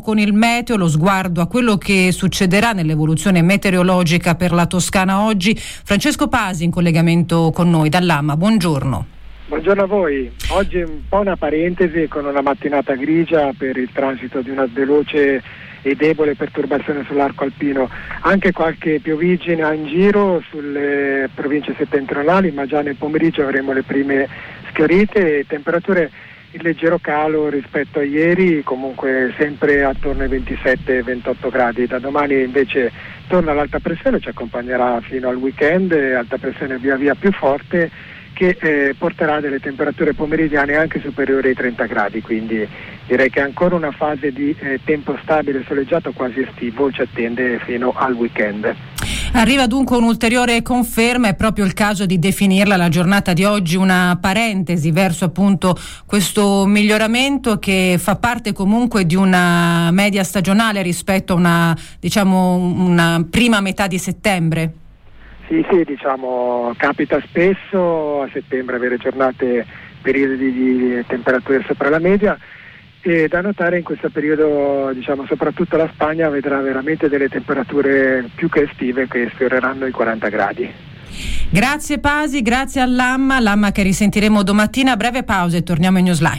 con il meteo, lo sguardo a quello che succederà nell'evoluzione meteorologica per la Toscana oggi. Francesco Pasi in collegamento con noi dall'AMA, buongiorno. Buongiorno a voi. Oggi è un po' una parentesi con una mattinata grigia per il transito di una veloce e debole perturbazione sull'arco alpino, anche qualche pioviggina in giro sulle province settentrionali, ma già nel pomeriggio avremo le prime schiarite e temperature in leggero calo rispetto a ieri, comunque sempre attorno ai 27-28 gradi. Da domani invece torna l'alta pressione, ci accompagnerà fino al weekend, alta pressione via via più forte che porterà delle temperature pomeridiane anche superiori ai 30 gradi, quindi direi che ancora una fase di tempo stabile, soleggiato, quasi estivo ci attende fino al weekend. Arriva dunque un'ulteriore conferma, è proprio il caso di definirla la giornata di oggi una parentesi verso appunto questo miglioramento che fa parte comunque di una media stagionale rispetto a una prima metà di settembre. Sì, capita spesso a settembre avere giornate, periodi di temperature sopra la media, e da notare in questo periodo, soprattutto la Spagna vedrà veramente delle temperature più che estive che sfioreranno i 40 gradi. Grazie Pasi, grazie all'AMA che risentiremo domattina. Breve pausa e torniamo in Newsline.